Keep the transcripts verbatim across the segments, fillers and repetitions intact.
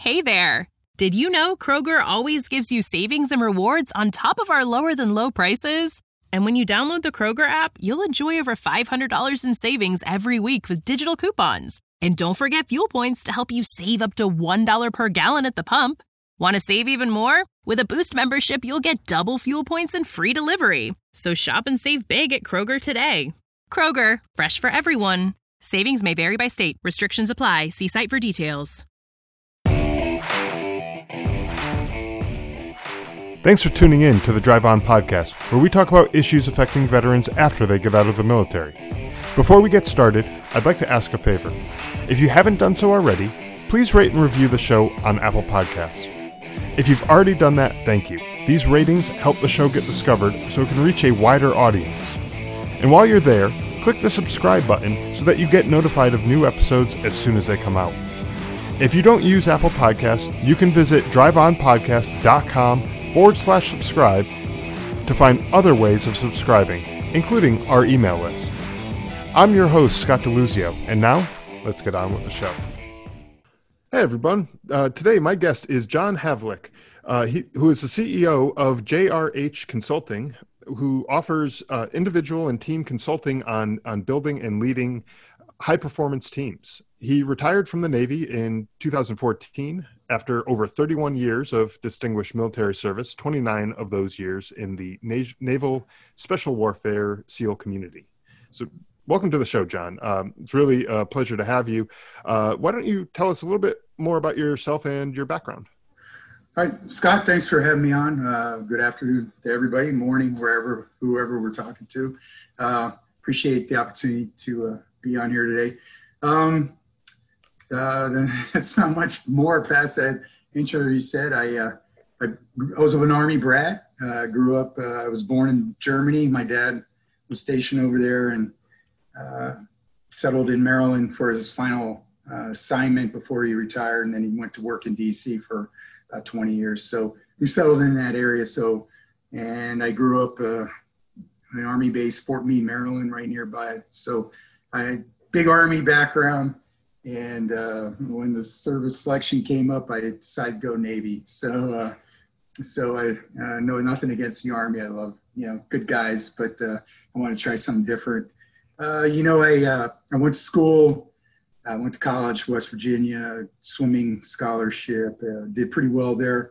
Hey there! Did you know Kroger always gives you savings and rewards on top of our lower-than-low prices? And when you download the Kroger app, you'll enjoy over five hundred dollars in savings every week with digital coupons. And don't forget fuel points to help you save up to one dollar per gallon at the pump. Want to save even more? With a Boost membership, you'll get double fuel points and free delivery. So shop and save big at Kroger today. Kroger, fresh for everyone. Savings may vary by state. Restrictions apply. See site for details. Thanks for tuning in to the Drive On podcast, where we talk about issues affecting veterans after they get out of the military. Before we get started, I'd like to ask a favor. If you haven't done so already, please rate and review the show on Apple Podcasts. If you've already done that, thank you. These ratings help the show get discovered so it can reach a wider audience. And while you're there, click the subscribe button so that you get notified of new episodes as soon as they come out. If you don't use Apple Podcasts, you can visit driveonpodcast.com forward slash subscribe to find other ways of subscribing, including our email list. I'm your host, Scott DeLuzio, and now, let's get on with the show. Hey, everyone. Uh, today, my guest is John Havlik, uh, he, who is the C E O of J R H Consulting, who offers uh, individual and team consulting on, on building and leading high-performance teams. He retired from the Navy in two thousand fourteen after over thirty-one years of distinguished military service, twenty-nine of those years in the Na- Naval Special Warfare SEAL community. So welcome to the show, John. Um, it's really a pleasure to have you. Uh, why don't you tell us a little bit more about yourself and your background? Hi, Scott. Thanks for having me on. Uh, good afternoon to everybody, morning, wherever, whoever we're talking to. Uh, appreciate the opportunity to uh, be on here today. Um, uh, that's not much more past that intro you said. I, uh, I, I was an Army brat. Uh, grew up, uh, I was born in Germany. My dad was stationed over there and uh, settled in Maryland for his final uh, assignment before he retired. And then he went to work in D C for about twenty years. So we settled in that area. So, and I grew up uh, an Army base, Fort Meade, Maryland, right nearby. So I had big Army background. And uh, when the service selection came up, I decided to go Navy. So, uh, so I uh, know nothing against the Army. I love, you know, good guys, but uh, I want to try something different. Uh, you know, I uh, I went to school. I went to college, West Virginia, swimming scholarship. Uh, did pretty well there.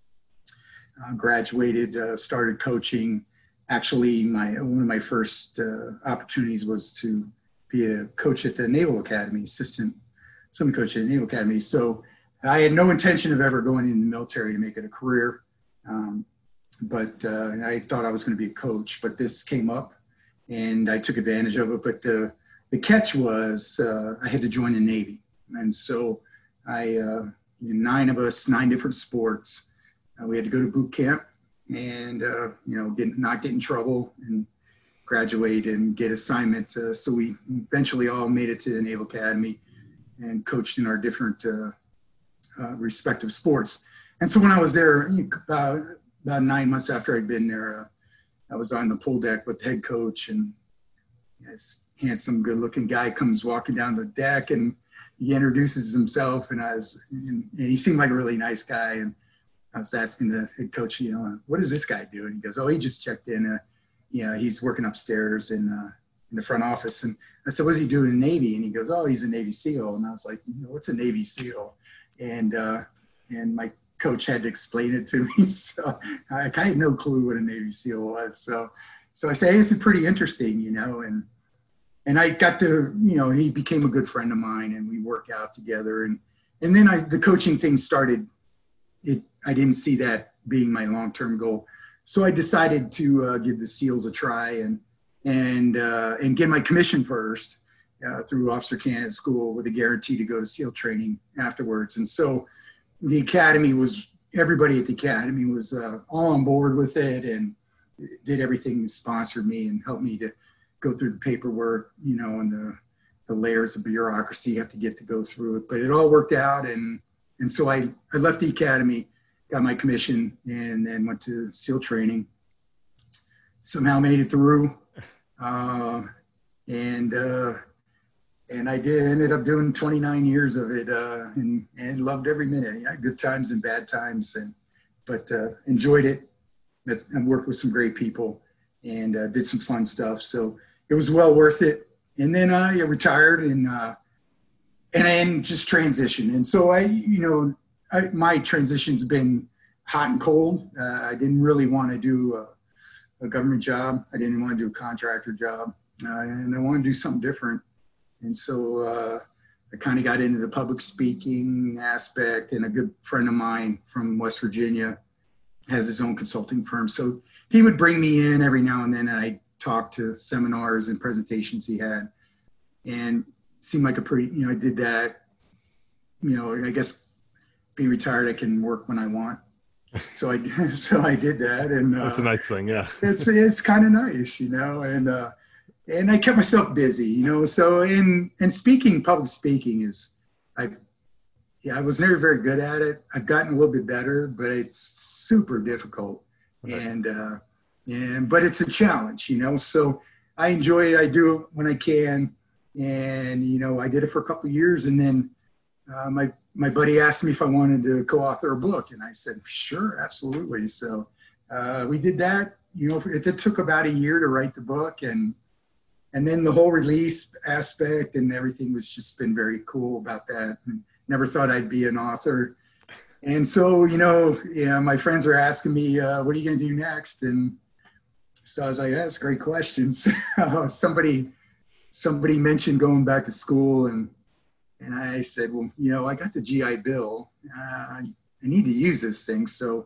Uh, graduated, uh, started coaching. Actually, my one of my first uh, opportunities was to be a coach at the Naval Academy, assistant swimming coach at the Naval Academy. So I had no intention of ever going in the military to make it a career. Um, but uh, I thought I was going to be a coach, but this came up and I took advantage of it. But the, the catch was uh, I had to join the Navy. And so I, uh, nine of us, nine different sports, uh, we had to go to boot camp and, uh, you know, get, not get in trouble and graduate and get assignments. Uh, so we eventually all made it to the Naval Academy and coached in our different uh, uh, respective sports. And so when I was there, about, about nine months after I'd been there, uh, I was on the pool deck with the head coach, and this handsome, good-looking guy comes walking down the deck, and he introduces himself, and I was, and, and he seemed like a really nice guy. And I was asking the head coach, you know, what does this guy do? And he goes, oh, he just checked in. Uh, you know, he's working upstairs in uh, in the front office. And I said, what's he doing in the Navy? And he goes, oh, he's a Navy SEAL. And I was like, you know, what's a Navy SEAL? And uh, and my coach had to explain it to me. So I, I had no clue what a Navy SEAL was. So so I say, hey, this is pretty interesting, you know. And and I got to, you know, he became a good friend of mine, and we work out together. And and then I, the coaching thing started. It I didn't see that being my long-term goal. So I decided to uh, give the SEALs a try and and uh, and get my commission first uh, through Officer Candidate School with a guarantee to go to SEAL training afterwards. And so the academy was, everybody at the academy was uh, all on board with it and did everything, sponsored me and helped me to go through the paperwork, you know, and the, the layers of bureaucracy you have to get to go through it. But it all worked out. And and so I, I left the academy, got my commission, and then went to SEAL training. Somehow made it through. Uh, and uh, and I did ended up doing twenty-nine years of it, uh, and, and loved every minute. Yeah, good times and bad times, and but uh, enjoyed it. I worked with some great people and uh, did some fun stuff. So it was well worth it. And then I retired and uh, and then just transitioned. And so I, you know, I, my transition's been hot and cold. Uh, I didn't really want to do a, a government job. I didn't want to do a contractor job, uh, and I wanted to do something different. And so uh, I kind of got into the public speaking aspect. And a good friend of mine from West Virginia has his own consulting firm. So he would bring me in every now and then, and I'd talk to seminars and presentations he had, and seemed like a pretty, you know, I did that, you know, I guess being retired, I can work when I want. So I, so I did that. And uh, that's a nice thing. Yeah. it's, it's kind of nice, you know, and, uh, and I kept myself busy, you know, so in, and speaking, public speaking is, I, yeah, I was never very good at it. I've gotten a little bit better, but it's super difficult. Right. And, uh, and, but it's a challenge, you know, so I enjoy it. I do it when I can. And, you know, I did it for a couple of years, and then uh, my, my buddy asked me if I wanted to co-author a book, and I said, sure, absolutely. So uh, we did that. You know, it, it took about a year to write the book, and, and then the whole release aspect and everything was just been very cool about that. And never thought I'd be an author. And so, you know, yeah, my friends were asking me, uh, what are you going to do next? And so I was like, that's great questions. somebody, somebody mentioned going back to school, and, and I said, well, you know, I got the G I Bill. Uh, I need to use this thing. So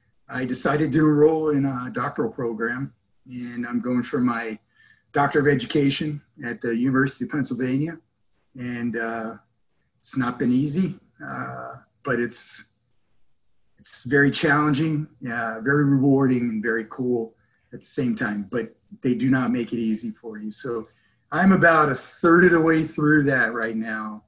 I decided to enroll in a doctoral program, and I'm going for my Doctor of Education at the University of Pennsylvania. And uh, it's not been easy, uh, but it's, it's very challenging, uh, very rewarding, and very cool at the same time, but they do not make it easy for you. So I'm about a third of the way through that right now,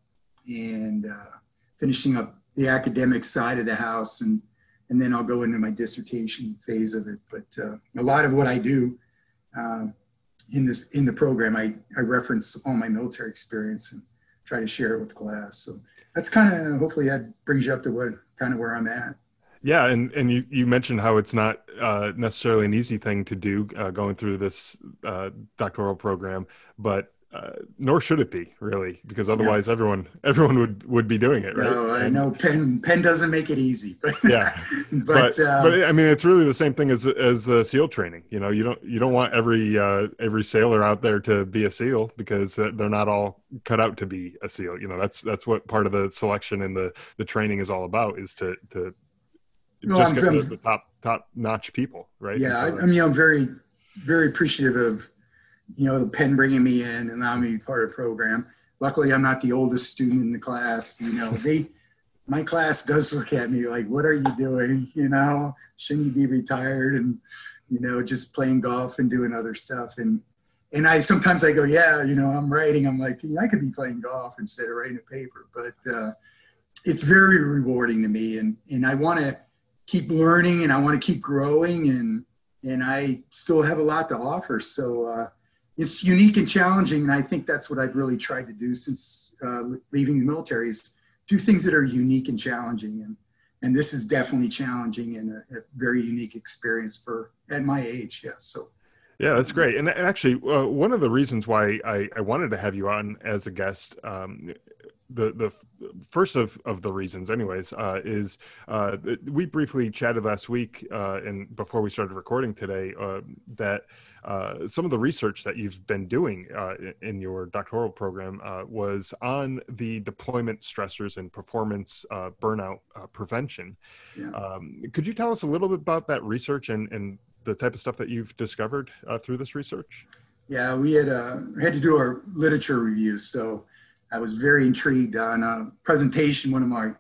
and uh, finishing up the academic side of the house, and, and then I'll go into my dissertation phase of it. But uh, a lot of what I do uh, in this in the program, I, I reference all my military experience and try to share it with the class. So that's kind of, hopefully that brings you up to what kind of where I'm at. Yeah. And, and you, you mentioned how it's not uh, necessarily an easy thing to do uh, going through this uh, doctoral program, but uh, nor should it be, really, because otherwise yeah. everyone everyone would, would be doing it, right? No, I know Penn Penn doesn't make it easy, but yeah, but but, uh, but I mean, it's really the same thing as as uh, SEAL training. You know, you don't you don't want every uh, every sailor out there to be a SEAL, because they're not all cut out to be a SEAL. You know, that's that's what part of the selection and the the training is all about, is to to no, just I'm, get I'm, the, the top top notch people, right? Yeah, so, I, I mean, I'm very very appreciative of, you know, the Penn bringing me in and allowing me to be part of the program. Luckily, I'm not the oldest student in the class. You know, they, my class does look at me like, what are you doing? You know, shouldn't you be retired and, you know, just playing golf and doing other stuff? And, and I, sometimes I go, yeah, you know, I'm writing. I'm like, I could be playing golf instead of writing a paper, but uh, it's very rewarding to me. And, and I want to keep learning, and I want to keep growing, and, and I still have a lot to offer. So, uh, it's unique and challenging, and I think that's what I've really tried to do since uh, leaving the military, is do things that are unique and challenging. And, and this is definitely challenging and a, a very unique experience for at my age. Yeah. So. Yeah, that's great. And actually, uh, one of the reasons why I, I wanted to have you on as a guest, um, the the first of, of the reasons anyways, uh, is uh, we briefly chatted last week uh, and before we started recording today uh, that uh, some of the research that you've been doing uh, in your doctoral program uh, was on the deployment stressors and performance uh, burnout uh, prevention. Yeah. Um, could you tell us a little bit about that research and, and the type of stuff that you've discovered uh, through this research? Yeah, we had uh, had to do our literature reviews, so I was very intrigued on a presentation one of my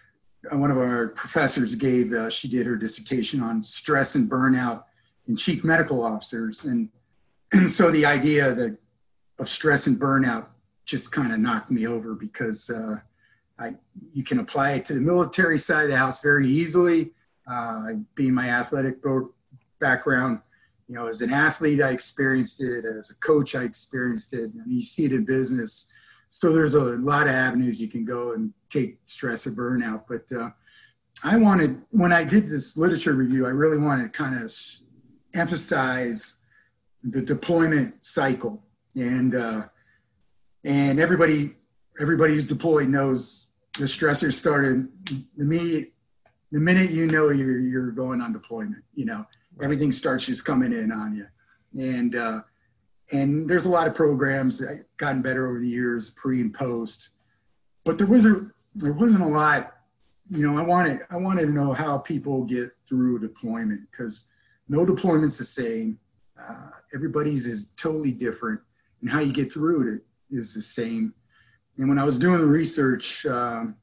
one of our professors gave. Uh, she did her dissertation on stress and burnout in chief medical officers, and, and so the idea that of stress and burnout just kind of knocked me over, because uh, I you can apply it to the military side of the house very easily. Uh, being my athletic background, you know, as an athlete, I experienced it. As a coach, I experienced it. And you see it in business. so there's a lot of avenues you can go and take stress or burnout. But uh, I wanted, when I did this literature review, I really wanted to kind of emphasize the deployment cycle. And uh, and everybody everybody who's deployed knows the stressors started the minute the minute you know you're you're going on deployment. You know, everything starts just coming in on you. And uh, and there's a lot of programs that gotten better over the years, pre and post. But there was a there wasn't a lot. You know, I wanted I wanted to know how people get through deployment, because no deployment's the same. Uh, everybody's is totally different, and how you get through it is the same. And when I was doing the research, um,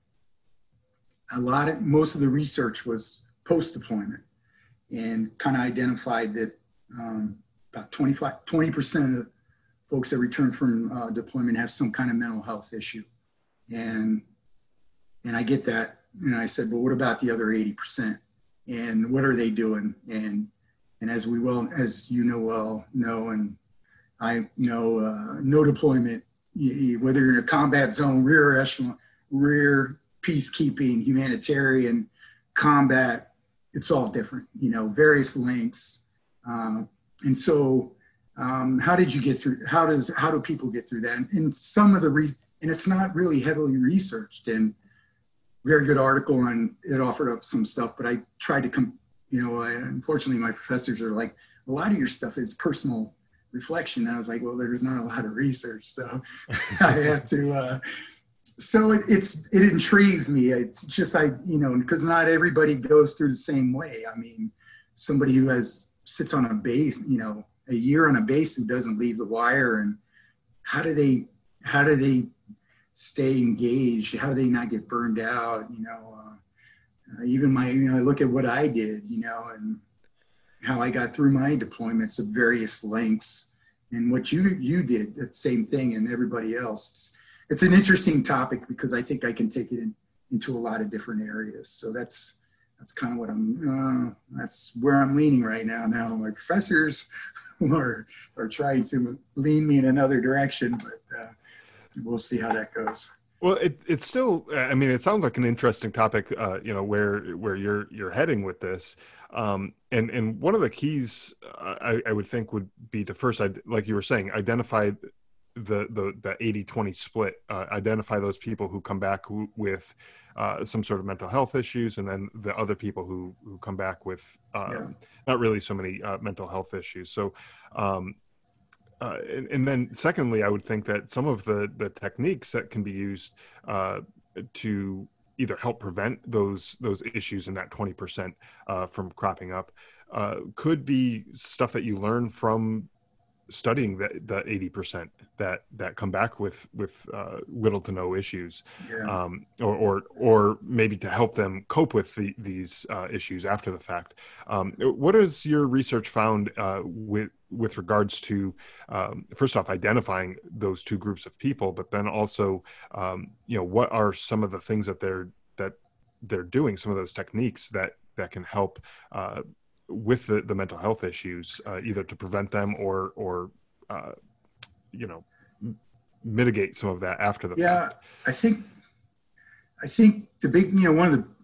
a lot of most of the research was post-deployment, and kind of identified that um, about twenty-five, twenty percent of folks that return from uh, deployment have some kind of mental health issue. And and I get that. And I said, well, what about the other eighty percent? And what are they doing? And and as we well, as you know well know, and I know, uh, no deployment, you, you, whether you're in a combat zone, rear echelon, rear peacekeeping, humanitarian, combat, it's all different, you know, various lengths. Uh, and so um, how did you get through, how does, how do people get through that? And, and some of the reasons, and it's not really heavily researched, and very good article, and it offered up some stuff, but I tried to come, you know, I, unfortunately my professors are like, a lot of your stuff is personal reflection. And I was like, well, there's not a lot of research, so I have to, uh, so it, it's, it intrigues me. It's just, I, you know, because not everybody goes through the same way. I mean, somebody who has, sits on a base, you know, a year on a base who doesn't leave the wire, and how do they, how do they stay engaged? How do they not get burned out? You know, uh, uh, even my, you know, I look at what I did, you know, and how I got through my deployments of various lengths, and what you you did, the same thing, and everybody else. It's, it's an interesting topic, because I think I can take it in, into a lot of different areas. So that's that's kind of what I'm, uh, that's where I'm leaning right now. Now my professors are, are trying to lean me in another direction, but uh, we'll see how that goes. Well, it, it's still, I mean, it sounds like an interesting topic, uh, you know, where, where you're, you're heading with this. Um, and, and one of the keys uh, I, I would think would be to first, like you were saying, identify the, the, the eighty twenty split, uh, identify those people who come back who, with uh, some sort of mental health issues, and then the other people who, who come back with uh, yeah. not really so many uh, mental health issues. So, um, Uh, and, and then secondly, I would think that some of the, the techniques that can be used uh, to either help prevent those those issues in that twenty percent uh, from cropping up uh, could be stuff that you learn from studying the, the eighty percent that, that come back with, with uh, little to no issues, yeah. um, or, or or maybe to help them cope with the, these uh, issues after the fact. Um, what has your research found uh, with with regards to, um, first off, identifying those two groups of people, but then also, um, you know, what are some of the things that they're that they're doing, some of those techniques that that can help uh, with the, the mental health issues, uh, either to prevent them or or uh, you know, m- mitigate some of that after the yeah, fact. I think I think the big, you know, one of the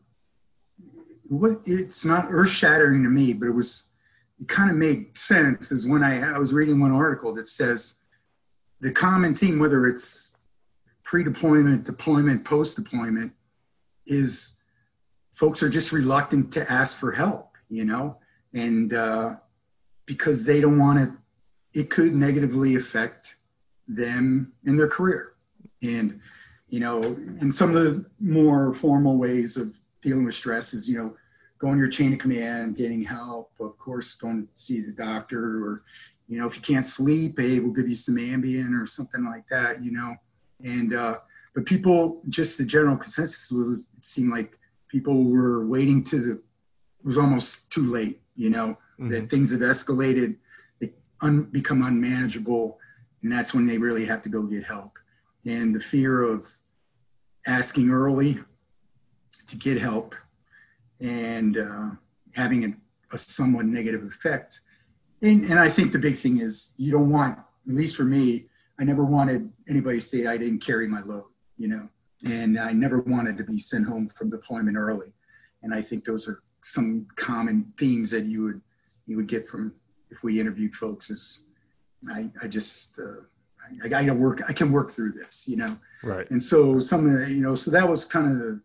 what it's not earth shattering to me, but it was. It kind of made sense is when I, I was reading one article that says the common theme, whether it's pre-deployment, deployment, post-deployment, is folks are just reluctant to ask for help, you know, and uh, because they don't want to, it could negatively affect them in their career. And, you know, and some of the more formal ways of dealing with stress is, you know, going your chain of command, getting help, of course, going to see the doctor, or, you know, if you can't sleep, hey, we'll give you some Ambien or something like that, you know. And, uh, but people, just the general consensus was, it seemed like people were waiting to the, it was almost too late, you know, mm-hmm. that things have escalated, they un, become unmanageable, and that's when they really have to go get help. And the fear of asking early to get help and uh, having a, a somewhat negative effect. And, and I think the big thing is you don't want, at least for me, I never wanted anybody to say I didn't carry my load, you know, and I never wanted to be sent home from deployment early. And I think those are some common themes that you would, you would get from, if we interviewed folks, is I, I just, uh, I, I gotta work, I can work through this, you know? Right. And so some of the, you know, so that was kind of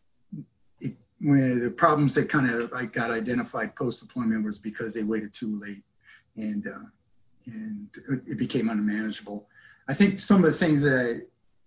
it, when the problems that kind of I got identified post-deployment was because they waited too late, and, uh, and it became unmanageable. I think some of the things that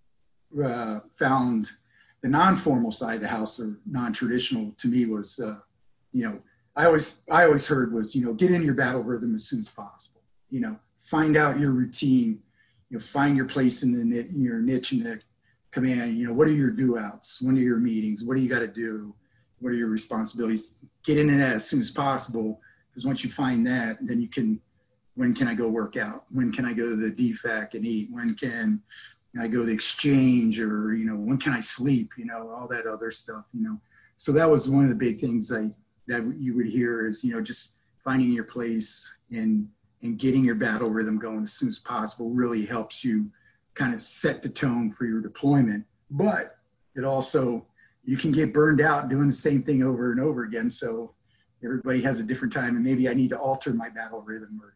I uh, found, the non-formal side of the house, or non-traditional to me, was, uh, you know, I always, I always heard was, you know, get in your battle rhythm as soon as possible, you know, find out your routine, you know, find your place in the your niche in the command. You know, what are your do outs? When are your meetings? What do you got to do? What are your responsibilities? Get into that as soon as possible, because once you find that, then you can, when can I go work out? When can I go to the D FAC and eat? When can I go to the exchange? Or, you know, when can I sleep? You know, all that other stuff, you know. So that was one of the big things I, that you would hear is, you know, just finding your place and, and getting your battle rhythm going as soon as possible really helps you kind of set the tone for your deployment. But it also, you can get burned out doing the same thing over and over again. So everybody has a different time, and maybe I need to alter my battle rhythm. Or,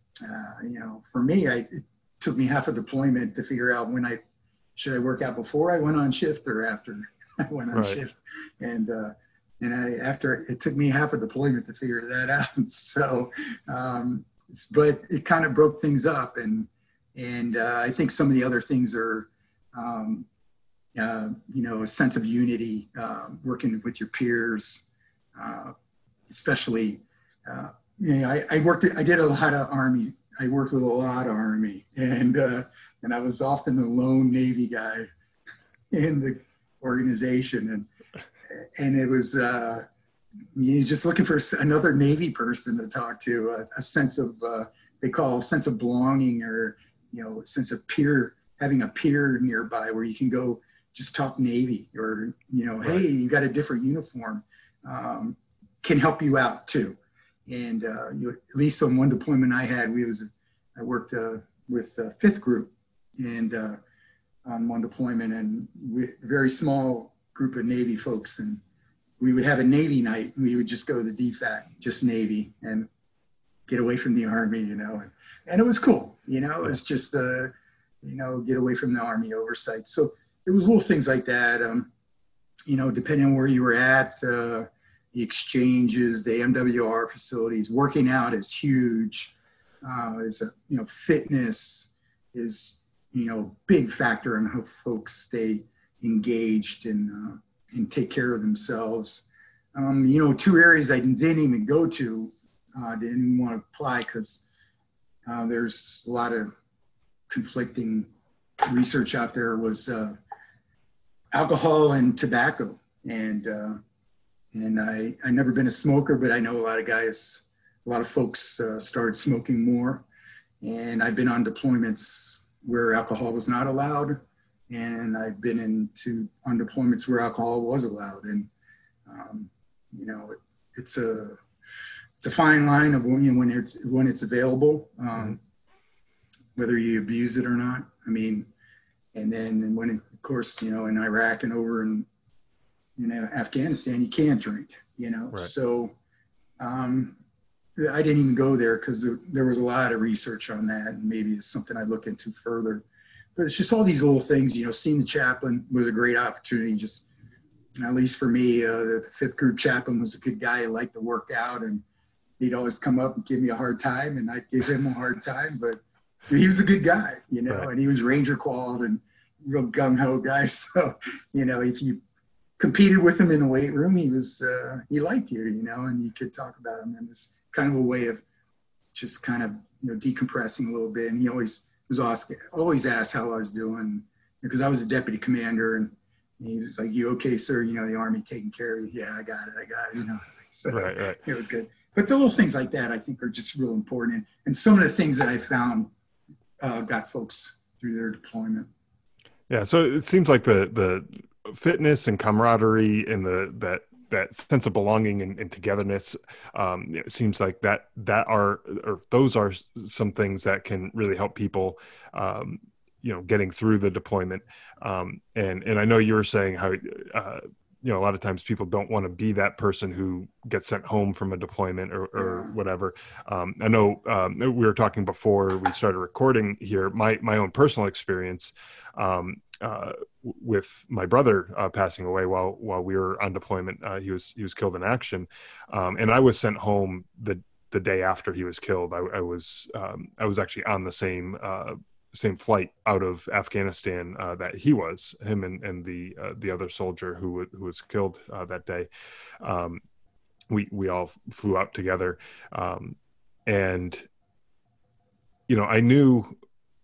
uh, you know, for me, I, it took me half a deployment to figure out when I, should I work out before I went on shift or after I went on right. shift. And, uh, and I, after it took me half a deployment to figure that out. So, um, but it kind of broke things up. And, and, uh, I think some of the other things are, um, uh, you know, a sense of unity, uh, working with your peers, uh, especially, uh, you know, I, I worked, I did a lot of Army. I worked with a lot of Army, and, uh, and I was often the lone Navy guy in the organization. And, and it was, uh, you're just looking for another Navy person to talk to, a, a sense of, uh, they call a sense of belonging, or, you know, a sense of peer, having a peer nearby where you can go just talk Navy, or, you know, hey, you got a different uniform, um, can help you out too. And uh, you, at least on one deployment I had, we was, I worked uh, with uh, fifth group, and uh, on one deployment, and we, a very small group of Navy folks, and we would have a Navy night, and we would just go to the D FAC, just Navy, and get away from the Army, you know, and, and it was cool, you know, it was just, uh, you know, get away from the Army oversight. So it was little things like that, um, you know, depending on where you were at, uh, the exchanges, the M W R facilities, working out is huge. Uh, is a, you know, fitness is, you know, big factor in how folks stay engaged and, uh, and take care of themselves. Um, you know, two areas I didn't even go to, uh, didn't even want to apply because uh, there's a lot of conflicting research out there, was uh, alcohol and tobacco. And, uh, And I, I never been a smoker, but I know a lot of guys, a lot of folks uh, started smoking more. And I've been on deployments where alcohol was not allowed. And I've been into on deployments where alcohol was allowed. And, um, you know, it, it's a, it's a fine line of when, you know, when it's, when it's available, um, whether you abuse it or not. I mean, and then when, it, of course, you know, in Iraq and over in, in Afghanistan, you can't drink, you know? Right. So um, I didn't even go there because there, there was a lot of research on that, and maybe it's something I look into further. But it's just all these little things, you know. Seeing the chaplain was a great opportunity. Just, at least for me, uh, the fifth group chaplain was a good guy who liked to work out, and he'd always come up and give me a hard time, and I'd give him a hard time. But he was a good guy, you know, right. And he was Ranger qualified and real gung-ho guy. So, you know, if you competed with him in the weight room, he was, uh, he liked you, you know, and you could talk about him. And it's kind of a way of just kind of, you know, decompressing a little bit. And he always was asked, always asked how I was doing, because I was a deputy commander, and he was like, "You okay, sir? You know, the Army taking care of you." "Yeah, I got it. I got it." You know, so right, right. It was good. But the little things like that, I think, are just real important. And, and some of the things that I found uh, got folks through their deployment. Yeah. So it seems like the, the, fitness and camaraderie and the that that sense of belonging and, and togetherness, um, it seems like that that are or those are some things that can really help people um, you know, getting through the deployment. Um, and, and I know you were saying how, uh, you know, a lot of times people don't want to be that person who gets sent home from a deployment or, or Yeah. whatever. Um, I know um, we were talking before we started recording here, my, my own personal experience um, uh, with my brother uh, passing away while, while we were on deployment. Uh, he was, he was killed in action. Um, and I was sent home the, the day after he was killed. I, I was, um, I was actually on the same, uh, same flight out of Afghanistan uh, that he was, him and, and the uh, the other soldier who who was killed uh, that day. Um, we we all flew out together, um, and you know I knew,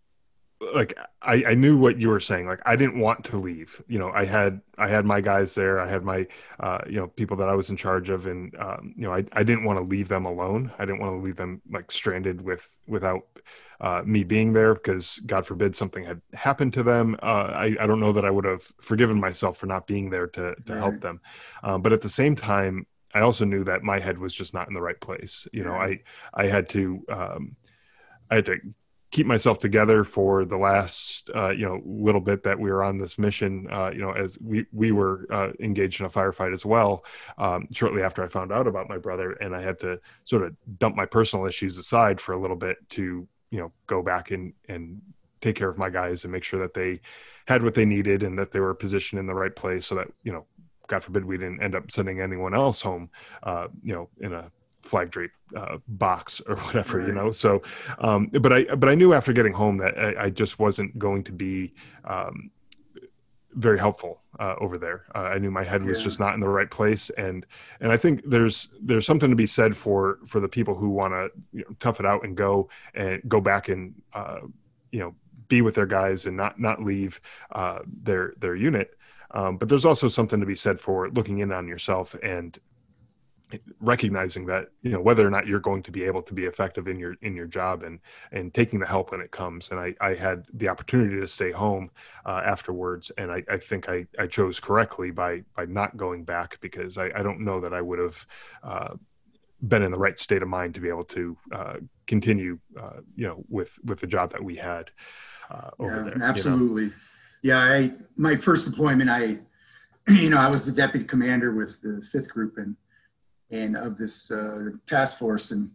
like I, I knew what you were saying. Like I didn't want to leave. You know, I had I had my guys there. I had my uh, you know people that I was in charge of, and um, you know I I didn't want to leave them alone. I didn't want to leave them like stranded with without. Uh, me being there, because God forbid something had happened to them. Uh, I, I don't know that I would have forgiven myself for not being there to to Right. help them. Um, but at the same time, I also knew that my head was just not in the right place. You know, I I had to um, I had to keep myself together for the last uh, you know little bit that we were on this mission. Uh, you know, as we we were uh, engaged in a firefight as well. Um, shortly after I found out about my brother, and I had to sort of dump my personal issues aside for a little bit to you know, go back and, and take care of my guys and make sure that they had what they needed and that they were positioned in the right place so that, you know, God forbid we didn't end up sending anyone else home, uh, you know, in a flag drape uh, box or whatever, Right. you know? So, um, but I, but I knew after getting home that I, I just wasn't going to be, um, very helpful uh, over there. Uh, I knew my head was Yeah. just not in the right place. And, and I think there's, there's something to be said for, for the people who want to you know, tough it out and go and go back and, uh, you know, be with their guys and not, not leave uh, their, their unit. Um, but there's also something to be said for looking in on yourself and recognizing that, you know, whether or not you're going to be able to be effective in your, in your job and, and taking the help when it comes. And I, I had the opportunity to stay home uh, afterwards. And I, I think I, I chose correctly by, by not going back, because I, I don't know that I would have uh, been in the right state of mind to be able to uh, continue, uh, you know, with, with the job that we had uh, over Yeah, there. absolutely. You know? Yeah. I, my first deployment, I, you know, I was the deputy commander with the fifth group and, and of this uh, task force. And,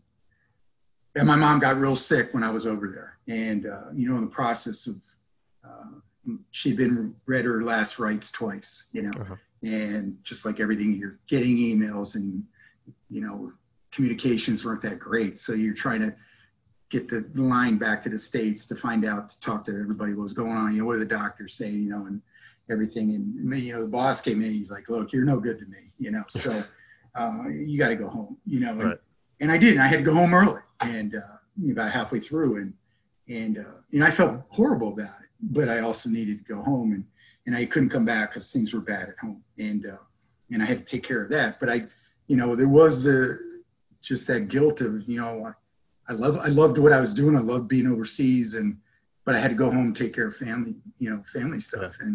and my mom got real sick when I was over there. And, uh, you know, in the process of, uh, she'd been read her last rites twice, you know, Uh-huh. and just like everything, you're getting emails and, you know, communications weren't that great. So you're trying to get the line back to the States to find out, to talk to everybody what was going on, you know, what are the doctors saying, you know, and everything. And me, you know, the boss came in, he's like, look, you're no good to me, you know, so uh, you got to go home, you know, and, Right. and I didn't, I had to go home early and uh, about halfway through. And, and, uh, you know, I felt horrible about it, but I also needed to go home and, and I couldn't come back because things were bad at home. And, uh, and I had to take care of that. But I, you know, there was the, just that guilt of, you know, I love, I loved what I was doing. I loved being overseas and, but I had to go home and take care of family, you know, family stuff. Yeah. And,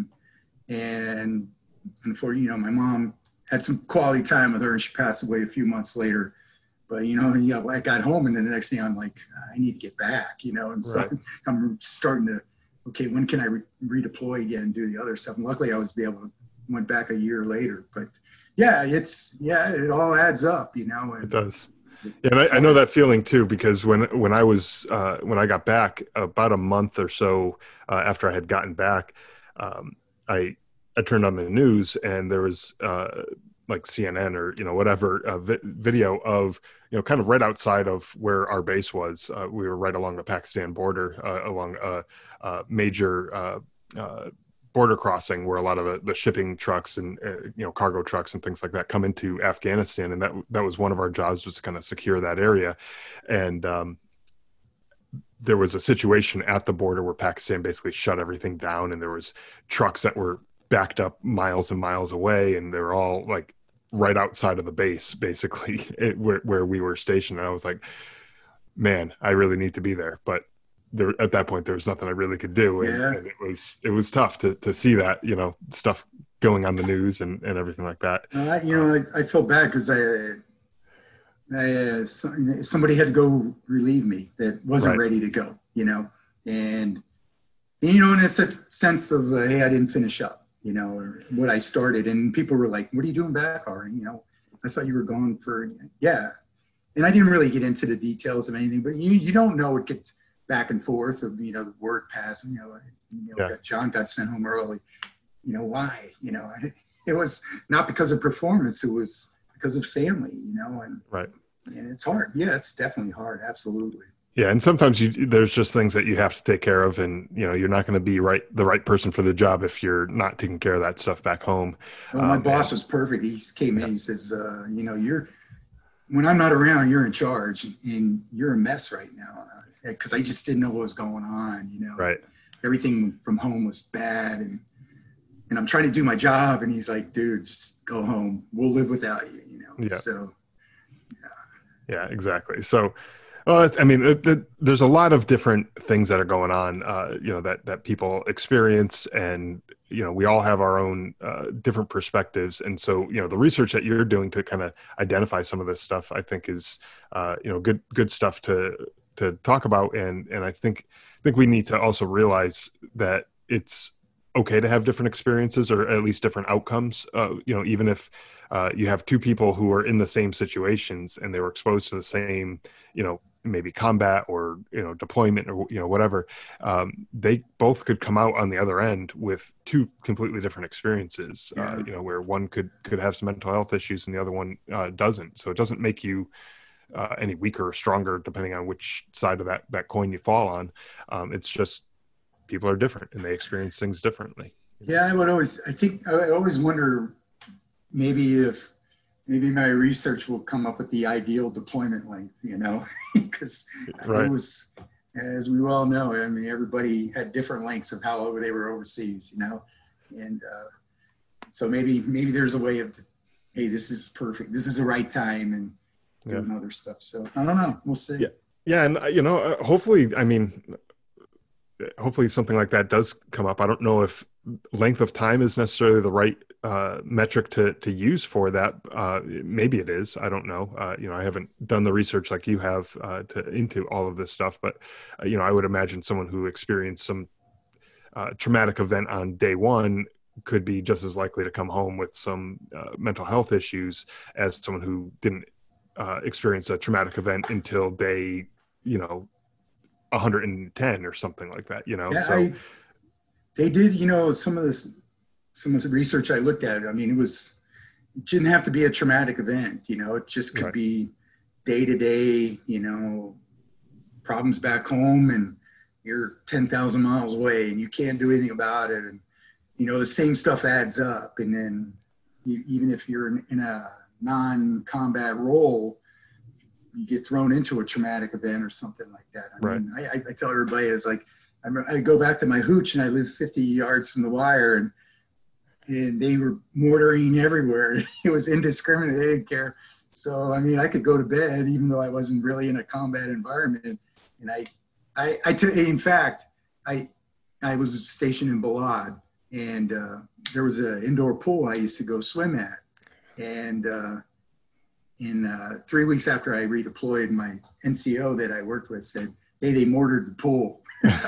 and, and for, you know, my mom had some quality time with her and she passed away a few months later, but, you know, you know, I got home and then the next thing I'm like, I need to get back, you know, and so Right. I'm starting to, okay, when can I re- redeploy again and do the other stuff? And luckily I was be able to, went back a year later, but yeah, it's, yeah, it all adds up, you know. And It does. Yeah, and I, I know that feeling too, because when, when I was, uh, when I got back about a month or so uh, after I had gotten back, um, I, I turned on the news and there was uh, like C N N or, you know, whatever uh, vi- video of, you know, kind of right outside of where our base was. Uh, we were right along the Pakistan border, uh, along a, a major uh, uh, border crossing where a lot of the, the shipping trucks and, uh, you know, cargo trucks and things like that come into Afghanistan. And that, that was one of our jobs, was to kind of secure that area. And um, there was a situation at the border where Pakistan basically shut everything down. And there was trucks that were backed up miles and miles away. And they were all like right outside of the base, basically it, where, where we were stationed. And I was like, man, I really need to be there. But there, at that point, there was nothing I really could do. And, Yeah. and it was, it was tough to, to see that, you know, stuff going on the news and, and everything like that. Uh, you know, I, I felt bad because I, I uh, somebody had to go relieve me that wasn't Right. ready to go, you know, and And, you know, in a sense of, uh, hey, I didn't finish up, you know, or what I started. And people were like, what are you doing back, Ari? You know, I thought you were gone for, yeah. And I didn't really get into the details of anything, but you you don't know, it gets back and forth of, you know, the word passing, you know, you know yeah. John got sent home early. You know, why? You know, it was not because of performance, it was because of family, you know, and, right. and it's hard. Yeah, it's definitely hard. Absolutely. Yeah. And sometimes you, there's just things that you have to take care of, and, you know, you're not going to be right, the right person for the job if you're not taking care of that stuff back home. Well, my um, boss and, was perfect. He came yeah. in, he says, uh, you know, you're, when I'm not around, you're in charge, and you're a mess right now. Uh, Cause I just didn't know what was going on, you know, right. Everything from home was bad, and, and I'm trying to do my job. And he's like, dude, just go home. We'll live without you, you know? Yeah. So, yeah, yeah, exactly. So, well, I mean, it, it, there's a lot of different things that are going on, uh, you know, that, that people experience, and, you know, we all have our own uh, different perspectives. And so, you know, the research that you're doing to kind of identify some of this stuff, I think is, uh, you know, good, good stuff to, to talk about. And, and I think, I think we need to also realize that it's okay to have different experiences, or at least different outcomes. Uh, you know, even if uh, you have two people who are in the same situations and they were exposed to the same, you know, maybe combat or, you know, deployment or, you know, whatever, um, they both could come out on the other end with two completely different experiences, yeah. uh, you know, where one could, could have some mental health issues and the other one uh, doesn't. So it doesn't make you uh, any weaker or stronger, depending on which side of that, that coin you fall on. Um, it's just, people are different and they experience things differently. Yeah. I would always, I think I always wonder maybe if, maybe my research will come up with the ideal deployment length, you know, because right. it was, as we all know, I mean, everybody had different lengths of how they were overseas, you know, and uh, so maybe, maybe there's a way of, hey, this is perfect. This is the right time, and yeah. doing other stuff. So I don't know. We'll see. Yeah. Yeah. And, you know, uh, hopefully, I mean, hopefully something like that does come up. I don't know if length of time is necessarily the right uh, metric to, to use for that. Uh, maybe it is, I don't know. Uh, you know, I haven't done the research like you have uh, to into all of this stuff, but uh, you know, I would imagine someone who experienced some uh, traumatic event on day one could be just as likely to come home with some uh, mental health issues as someone who didn't uh, experience a traumatic event until day, you know, one hundred ten or something like that, you know? Yeah, so I, they did, you know, some of this, some of the research I looked at, I mean, it was, it didn't have to be a traumatic event, you know, it just could right. be day to day, you know, problems back home, and you're ten thousand miles away and you can't do anything about it. And, you know, the same stuff adds up. And then you, even if you're in, in a non-combat role, you get thrown into a traumatic event or something like that. I right. mean, I, I tell everybody, it's like, I, I go back to my hooch, and I live fifty yards from the wire, and and they were mortaring everywhere. It was indiscriminate. They didn't care. So, I mean, I could go to bed even though I wasn't really in a combat environment. And I, I, I t- in fact, I, I was stationed in Balad, and uh, there was an indoor pool I used to go swim at. And uh, in uh, three weeks after I redeployed, my N C O that I worked with said, hey, they mortared the pool.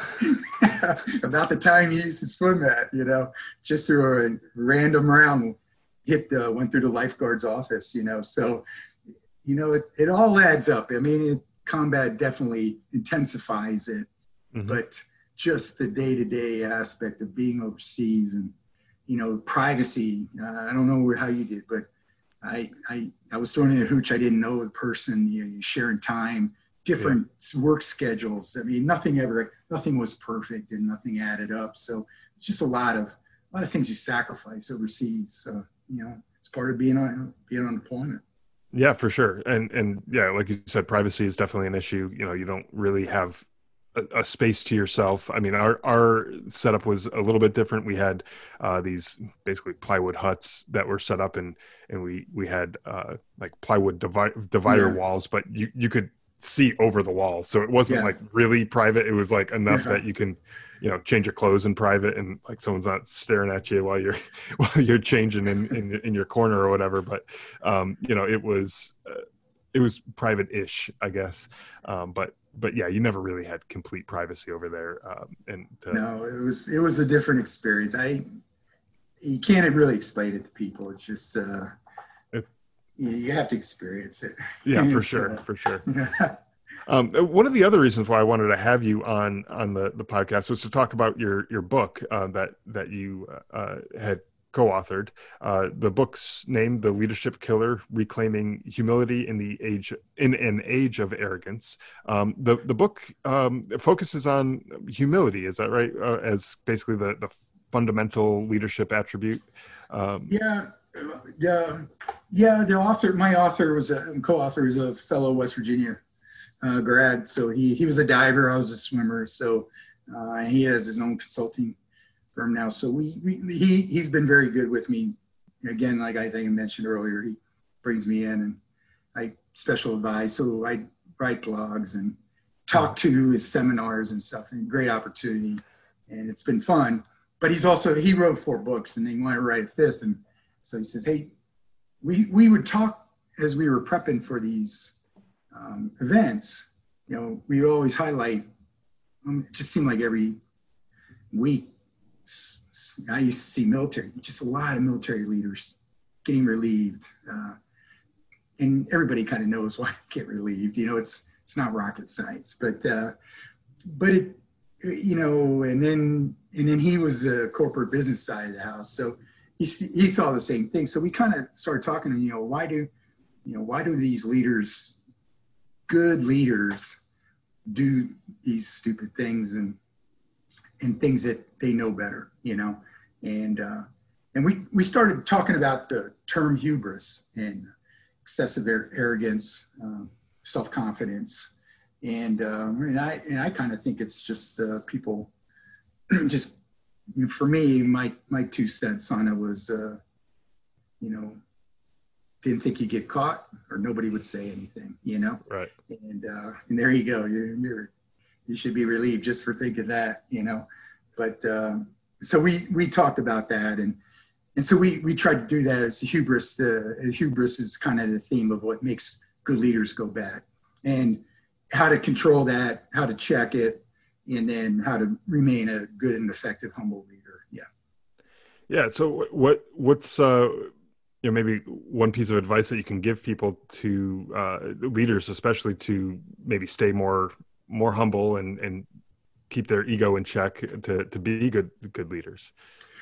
About the time you used to swim at, you know, just through a random round, hit the, went through the lifeguard's office, you know. So, you know, it, it all adds up. I mean, it, combat definitely intensifies it, mm-hmm. but just the day-to-day aspect of being overseas and, you know, privacy. Uh, I don't know how you did, but I, I, I was thrown in a hooch. I didn't know the person, you know, you're sharing time, different yeah. work schedules. I mean, nothing ever, nothing was perfect and nothing added up. So it's just a lot of, a lot of things you sacrifice overseas. So, you know, it's part of being on, being on deployment. Yeah, for sure. And, and yeah, like you said, privacy is definitely an issue. You know, you don't really have a, a space to yourself. I mean, our, our setup was a little bit different. We had uh, these basically plywood huts that were set up, and, and we, we had uh, like plywood divi- divider yeah. walls, but you, you could see over the wall. So it wasn't yeah. like really private. It was like enough yeah. that you can, you know, change your clothes in private, and like someone's not staring at you while you're, while you're changing in, in, in your corner or whatever. But, um, you know, it was, uh, it was private-ish, I guess. Um, but but yeah, you never really had complete privacy over there. Um, and to, no, it was it was a different experience. I you can't really explain it to people. It's just uh, it, you have to experience it. Yeah, for It's, sure, uh, for sure. Um, one of the other reasons why I wanted to have you on on the, the podcast was to talk about your your book uh, that that you uh, had co-authored. Uh, the book's named "The Leadership Killer: Reclaiming Humility in the Age in an Age of Arrogance." Um, the the book um, focuses on humility. Is that right? Uh, as basically the the fundamental leadership attribute. Um, yeah, yeah, yeah. The author, my author, was a co-author, is a fellow West Virginia uh, grad. So he he was a diver. I was a swimmer. So uh, he has his own consulting firm now. So we, we he he's been very good with me. Again, like I think I mentioned earlier, he brings me in and I special advise. So I write blogs and talk to his seminars and stuff. And great opportunity, and it's been fun. But he's also he wrote four books, and he wanted to write a fifth. And so he says, "Hey, we we would talk as we were prepping for these um, events. You know, we would always highlight. Um, it just seemed like every week." I used to see military, just a lot of military leaders getting relieved. Uh, and everybody kind of knows why they get relieved. You know, it's it's not rocket science, but uh, but it, you know, and then and then he was a corporate business side of the house, so he he saw the same thing. So we kind of started talking, you know, why do you know why do these leaders, good leaders, do these stupid things and and things that they know better, you know, and uh, and we we started talking about the term hubris and excessive arrogance, um, self-confidence, and uh, and I and I kind of think it's just uh, people just you know, for me, my my two cents on it was, uh, you know, didn't think you'd get caught or nobody would say anything, you know, right, and uh, and there you go, you're you're you should be relieved just for thinking that, you know. But um, so we we talked about that, and and so we we tried to do that as a hubris. Uh, hubris is kind of the theme of what makes good leaders go bad, and how to control that, how to check it, and then how to remain a good and effective, humble leader. Yeah. Yeah. So what what's uh, you know, maybe one piece of advice that you can give people to uh, leaders, especially to maybe stay more more humble and, and keep their ego in check to, to be good, good leaders?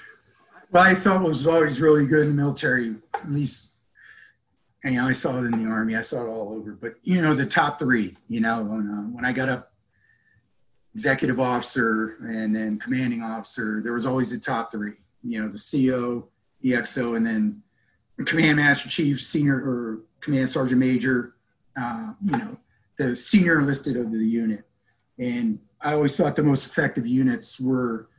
Well, I thought was always really good in the military, at least, and, you know, I saw it in the Army, I saw it all over, but you know, the top three, you know, when, uh, when I got up executive officer and then commanding officer, there was always the top three, you know, the C O, E X O, and then the command master chief, senior or command sergeant major, uh, you know, the senior enlisted of the unit. And I always thought the most effective units were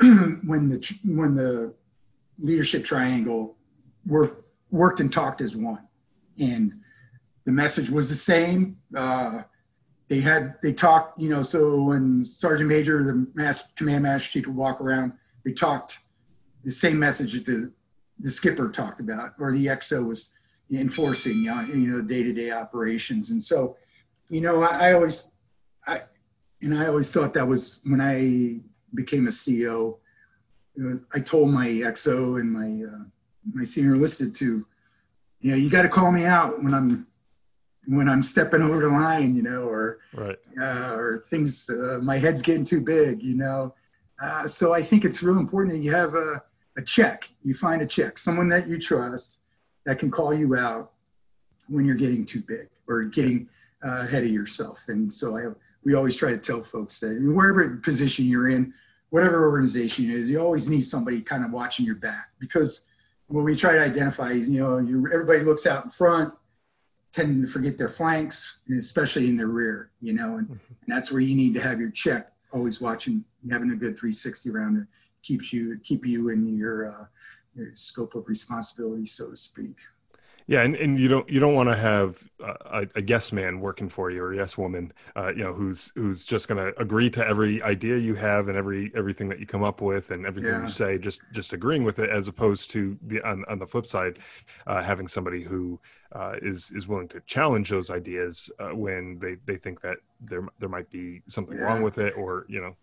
when the when the leadership triangle worked worked and talked as one, and the message was the same. Uh, they had they talked, you know. So when Sergeant Major, the master, command master chief, would walk around, they talked the same message that the the skipper talked about, or the X O was enforcing, you know, day-to-day operations. And so, you know, I, I always, I, and I always thought that was when I became a C O, you know, I told my X O and my, uh, my senior enlisted to, you know, you got to call me out when I'm, when I'm stepping over the line, you know, or, right. uh, or things, uh, my head's getting too big, you know? Uh, so I think it's real important that you have a, a check, you find a check, someone that you trust that can call you out when you're getting too big or getting uh, ahead of yourself. And so I, we always try to tell folks that wherever position you're in, whatever organization it is, you always need somebody kind of watching your back, because what we try to identify is, you know, you, everybody looks out in front, tending to forget their flanks, and especially in their rear, you know, and, and that's where you need to have your check, always watching, having a good three sixty around it keeps you, keep you in your, uh, your scope of responsibility, so to speak. Yeah, and, and you don't you don't want to have a, a yes man working for you or a yes woman, uh, you know, who's who's just going to agree to every idea you have and every everything that you come up with and everything Yeah. you say, just just agreeing with it, as opposed to the on, on the flip side, uh, having somebody who uh, is is willing to challenge those ideas uh, when they, they think that there there might be something Yeah. wrong with it, or you know.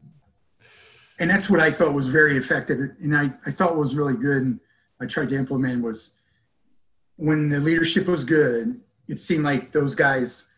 And that's what I thought was very effective, and I, I thought was really good, and I tried to implement was, when the leadership was good, it seemed like those guys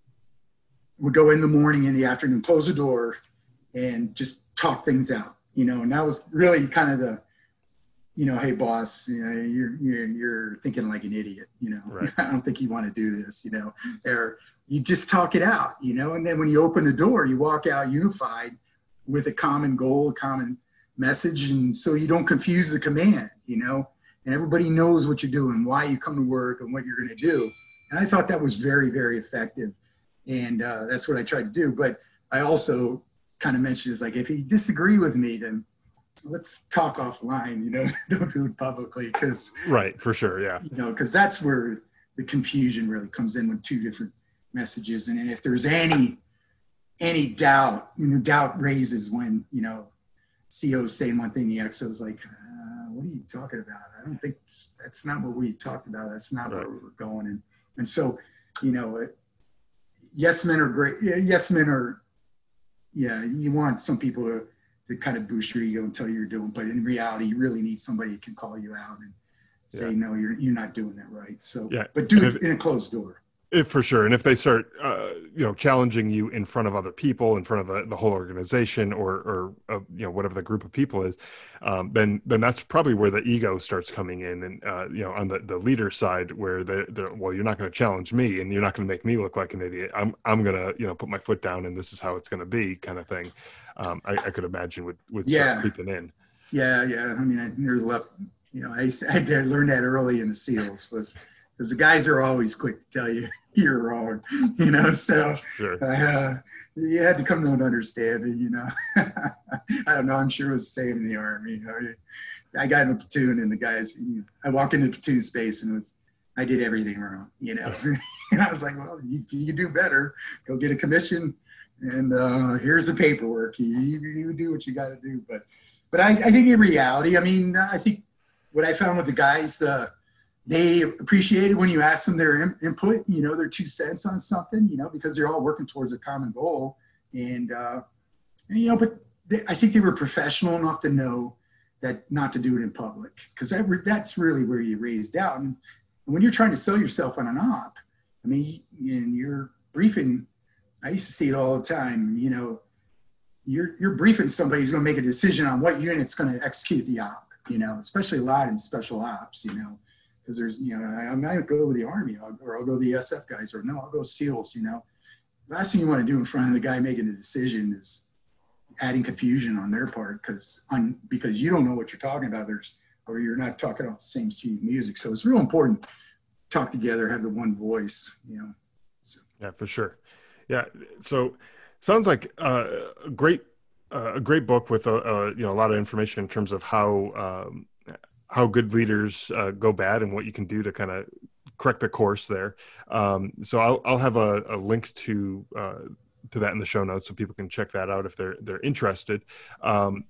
would go in the morning, in the afternoon, close the door, and just talk things out, you know. And that was really kind of the, you know, hey boss, you know, you're you're, you're thinking like an idiot, you know. Right. I don't think you want to do this, you know. Or you just talk it out, you know. And then when you open the door, you walk out unified with a common goal, a common message, and so you don't confuse the command, you know. And everybody knows what you're doing, why you come to work, and what you're going to do. And I thought that was very, very effective. And uh, that's what I tried to do. But I also kind of mentioned, is like, if you disagree with me, then let's talk offline, you know, don't do it publicly. Because, right, for sure, yeah. You know, because that's where the confusion really comes in with two different messages. And if there's any, any doubt, you know, doubt raises when, you know, C O's saying one thing, the X O's like, uh, what are you talking about? I don't think that's not what we talked about. That's not right. where we're going. And, and so, you know, it, yes men are great. Yes men are, yeah, you want some people to, to kind of boost your ego and tell you you're doing, but in reality, you really need somebody that can call you out and say, yeah. no, you're, you're not doing that right. So, yeah. but do if, it in a closed door. If, for sure. And if they start, uh, you know, challenging you in front of other people, in front of the, the whole organization, or, or uh, you know, whatever the group of people is, um, then then that's probably where the ego starts coming in. And, uh, you know, on the, the leader side, where they're, they're well, you're not going to challenge me, and you're not going to make me look like an idiot. I'm I'm going to, you know, put my foot down, and this is how it's going to be, kind of thing. Um, I, I could imagine would, would start yeah. creeping in. Yeah, yeah. I mean, I, there's a lot, you know, I, used to, I did learn that early in the SEALs, was because the guys are always quick to tell you you're wrong, you know, so sure. uh, you had to come to an understanding, you know. I don't know, I'm sure it was the same in the Army. You know? I got in a platoon, and the guys, you know, I walked into the platoon space, and it was, I did everything wrong, you know. And I was like, well, you, you do better. Go get a commission, and uh, here's the paperwork. You, you, you do what you got to do. But but I, I think in reality, I mean, I think what I found with the guys, uh, they appreciated when you asked them their in, input, you know, their two cents on something, you know, because they're all working towards a common goal. And, uh, and you know, but they, I think they were professional enough to know that not to do it in public, because that, that's really where you raise doubt. And when you're trying to sell yourself on an op, I mean, in your briefing, I used to see it all the time, you know, you're, you're briefing somebody who's going to make a decision on what unit's going to execute the op, you know, especially a lot in special ops, you know. Because there's, you know, I, I might go with the Army, or I'll go the S F guys, or no, I'll go SEALs, you know. Last thing you want to do in front of the guy making the decision is adding confusion on their part, because on because you don't know what you're talking about, there's, or you're not talking about the same sheet of music. So it's real important to talk together, have the one voice, you know. So. Yeah, for sure. Yeah. So sounds like uh, a great, uh, a great book with a, a, you know, a lot of information in terms of how, um, how good leaders uh, go bad and what you can do to kind of correct the course there. Um, so I'll, I'll have a, a link to, uh, to that in the show notes, so people can check that out if they're, they're interested. Um,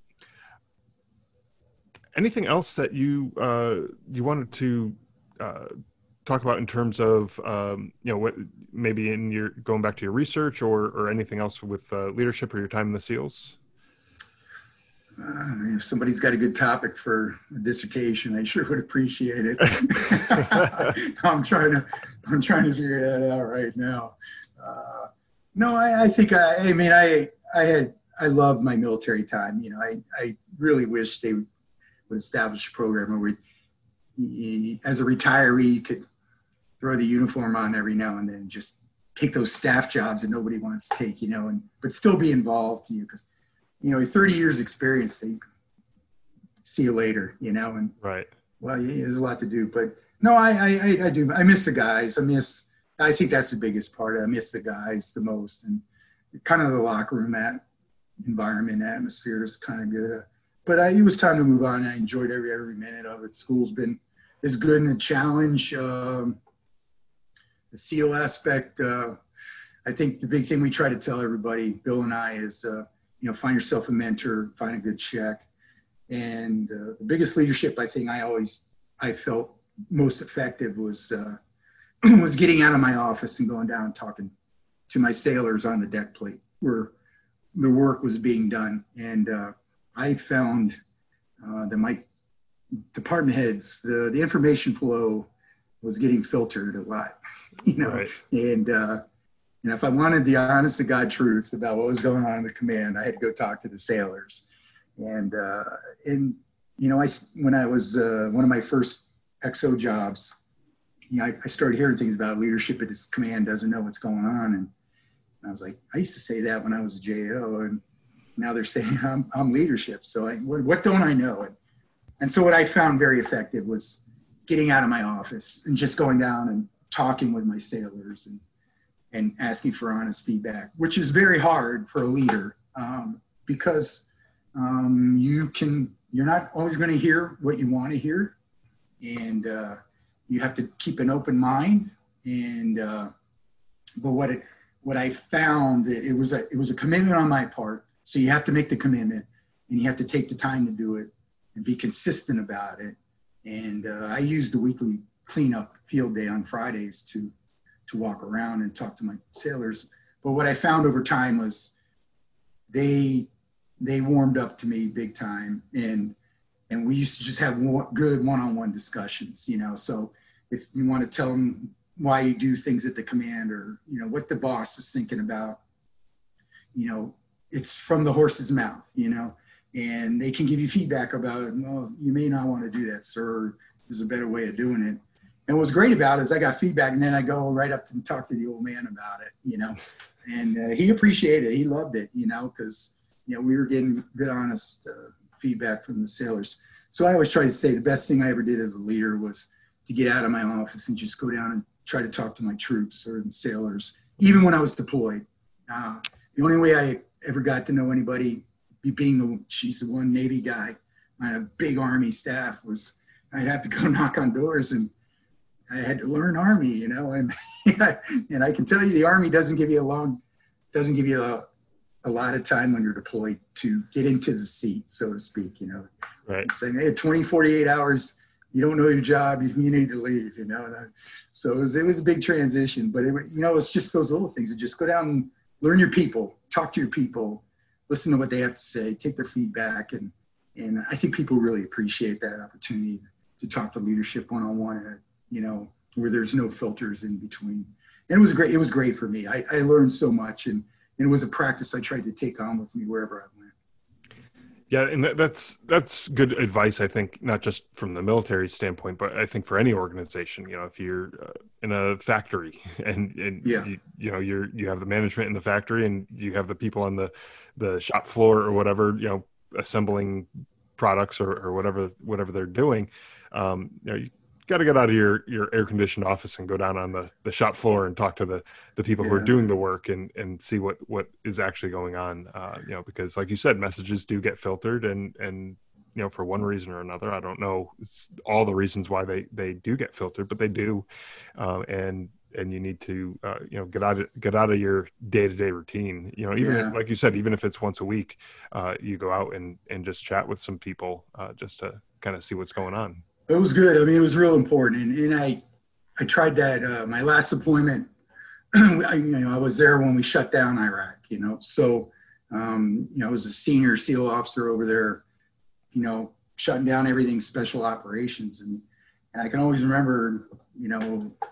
anything else that you, uh, you wanted to uh, talk about in terms of, um, you know, what maybe in your, going back to your research, or, or anything else with uh, leadership or your time in the SEALs? Uh, I mean, if somebody's got a good topic for a dissertation, I sure would appreciate it. I'm trying to, I'm trying to figure that out right now. Uh, no, I, I think I, I mean, I, I had, I loved my military time. You know, I, I really wish they would establish a program where we, as a retiree, you could throw the uniform on every now and then, just take those staff jobs that nobody wants to take, you know, and but still be involved, you know, because. You know, thirty years experience, they see you later, you know, and right. Well, yeah, there's a lot to do, but no, I, I, I do. I miss the guys. I miss, I think that's the biggest part. I miss the guys the most, and kind of the locker room at environment atmosphere is kind of good. But I, it was time to move on. I enjoyed every, every minute of it. School's been as good and a challenge. Um, the SEAL aspect, uh, I think the big thing we try to tell everybody, Bill and I, is, uh, you know, find yourself a mentor, find a good check. And uh, the biggest leadership, I think I always, I felt most effective was, uh, was getting out of my office and going down and talking to my sailors on the deck plate where the work was being done. And uh, I found uh, that my department heads, the, the information flow was getting filtered a lot, you know, right. and, uh, and if I wanted the honest to God truth about what was going on in the command, I had to go talk to the sailors. And, uh, and, you know, I, when I was, uh, one of my first X O jobs, you know, I, I started hearing things about leadership at this command doesn't know what's going on. And I was like, I used to say that when I was a J O, and now they're saying I'm, I'm leadership. So I, what, what don't I know? And, and so what I found very effective was getting out of my office and just going down and talking with my sailors and, and asking for honest feedback, which is very hard for a leader um, because um, you can, you're not always going to hear what you want to hear. And uh, you have to keep an open mind. And, uh, but what it, what I found, it, it was a, it was a commitment on my part. So you have to make the commitment and you have to take the time to do it and be consistent about it. And uh, I used the weekly cleanup field day on Fridays to, to walk around and talk to my sailors. But what I found over time was they, they warmed up to me big time. And, and we used to just have one, good one-on-one discussions, you know? So if you want to tell them why you do things at the command or, you know, what the boss is thinking about, you know, it's from the horse's mouth, you know, and they can give you feedback about, well, you may not want to do that, sir. There's a better way of doing it. And what was great about it is I got feedback and then I go right up and talk to the old man about it, you know, and uh, he appreciated it. He loved it, you know, because, you know, we were getting good, honest uh, feedback from the sailors. So I always try to say the best thing I ever did as a leader was to get out of my office and just go down and try to talk to my troops or sailors, even when I was deployed. Uh, the only way I ever got to know anybody, being the, she's the one Navy guy, I had a big Army staff, was I'd have to go knock on doors and I had to learn Army, you know, and and I can tell you the Army doesn't give you a long, doesn't give you a, a lot of time when you're deployed to get into the seat, so to speak, you know. Right. Saying, hey, twenty, forty-eight hours, you don't know your job, you, you need to leave, you know. So it was, it was a big transition, but it, you know, it's just those little things. You just go down and learn your people, talk to your people, listen to what they have to say, take their feedback. And, and I think people really appreciate that opportunity to talk to leadership one-on-one, you know, where there's no filters in between. And it was great. It was great for me. I, I learned so much, and, and it was a practice I tried to take on with me wherever I went. Yeah, and that's that's good advice, I think, not just from the military standpoint, but I think for any organization. You know, if you're uh, in a factory and, and yeah. you, you know, you're you have the management in the factory and you have the people on the, the shop floor or whatever, you know, assembling products or, or whatever whatever they're doing. Um, you know, you got to get out of your, your air-conditioned office and go down on the, the shop floor and talk to the, the people yeah. who are doing the work and, and see what, what is actually going on. Uh, you know, because like you said, messages do get filtered and, and, you know, for one reason or another, I don't know all the reasons why they, they do get filtered, but they do. Uh, and, and you need to, uh, you know, get out of, get out of your day-to-day routine, you know, even yeah. like you said, even if it's once a week, uh, you go out and, and just chat with some people, uh, just to kind of see what's going on. It was good. I mean, it was real important. And, and I, I tried that, uh, my last deployment, I, you know, I was there when we shut down Iraq, you know, so, um, you know, I was a senior SEAL officer over there, you know, shutting down everything, special operations. And, and I can always remember, you know,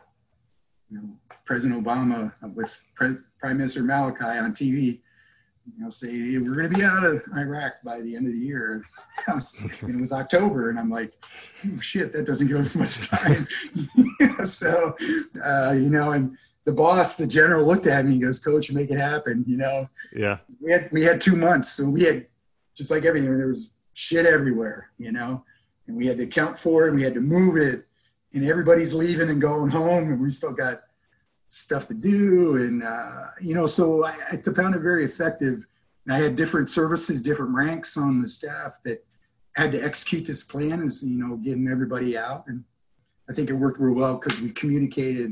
you know, President Obama with Pre- Prime Minister Malachi on T V, you know, say, hey, we're going to be out of Iraq by the end of the year. And, was, and it was October, and I'm like, oh, shit, that doesn't give us much time. so, uh, you know, and the boss, the general, looked at me and goes, Coach, make it happen, you know. Yeah. We had we had two months, so we had, just like everything, there was shit everywhere, you know, and we had to account for it, and we had to move it, and everybody's leaving and going home, and we still got stuff to do. And, uh, you know, so I, I found it very effective. And I had different services, different ranks on the staff that had to execute this plan as, you know, getting everybody out. And I think it worked real well because we communicated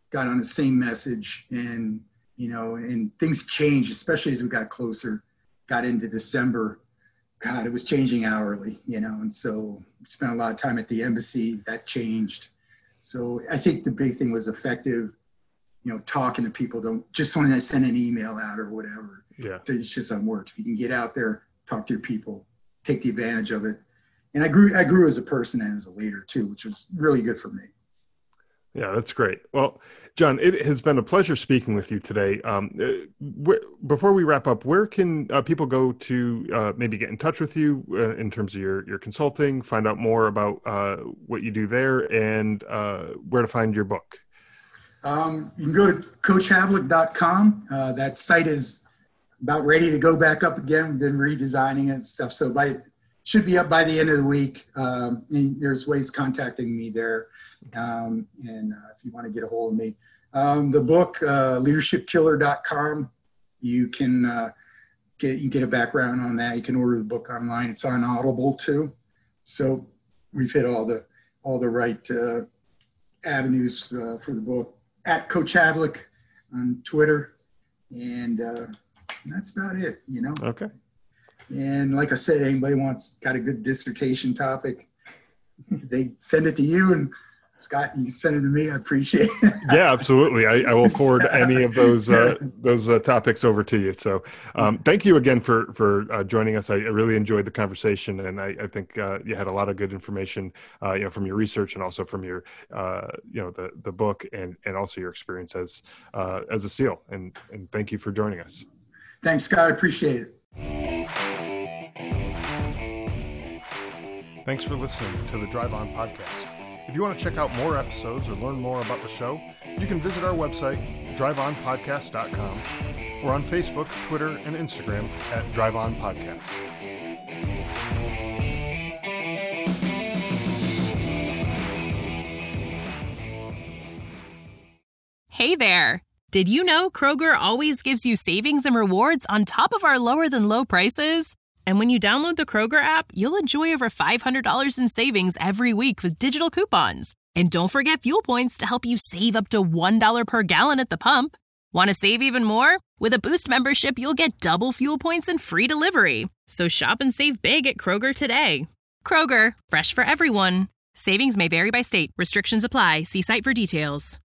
got on the same message, and, you know, and things changed, especially as we got closer, got into December. God, it was changing hourly, you know, and so spent a lot of time at the embassy. That changed. So I think the big thing was effective, you know, talking to people. Don't just when I send an email out or whatever. Yeah. It just doesn't work. If you can get out there, talk to your people, take the advantage of it. And I grew, I grew as a person and as a leader too, which was really good for me. Yeah, that's great. Well, John, it has been a pleasure speaking with you today. Um, uh, wh- before we wrap up, where can uh, people go to uh, maybe get in touch with you uh, in terms of your, your consulting, find out more about uh, what you do there, and uh, where to find your book? Um, you can go to coach havlick dot com. Uh, that site is about ready to go back up again. We've been redesigning it and stuff. So by should be up by the end of the week. Um, and there's ways contacting me there. Um, and uh, if you want to get a hold of me, um, the book, uh, leadership killer dot com, you can uh, get, you get a background on that. You can order the book online. It's on Audible too. So we've hit all the, all the right uh, avenues uh, for the book. At Coach Havlick on Twitter. And uh, that's about it, you know? Okay. And like I said, anybody wants, got a good dissertation topic, they send it to you, and Scott, you can send it to me. I appreciate it. Yeah, absolutely. I, I will forward any of those uh, those uh, topics over to you. So um, thank you again for for uh, joining us. I, I really enjoyed the conversation, and I, I think uh, you had a lot of good information, uh, you know, from your research and also from your, uh, you know, the the book and and also your experience as uh, as a SEAL. And and thank you for joining us. Thanks, Scott. I appreciate it. Thanks for listening to the Drive On Podcast. If you want to check out more episodes or learn more about the show, you can visit our website, drive on podcast dot com, or on Facebook, Twitter, and Instagram at Drive On Podcast. Hey there! Did you know Kroger always gives you savings and rewards on top of our lower than low prices? And when you download the Kroger app, you'll enjoy over five hundred dollars in savings every week with digital coupons. And don't forget fuel points to help you save up to one dollar per gallon at the pump. Want to save even more? With a Boost membership, you'll get double fuel points and free delivery. So shop and save big at Kroger today. Kroger, fresh for everyone. Savings may vary by state. Restrictions apply. See site for details.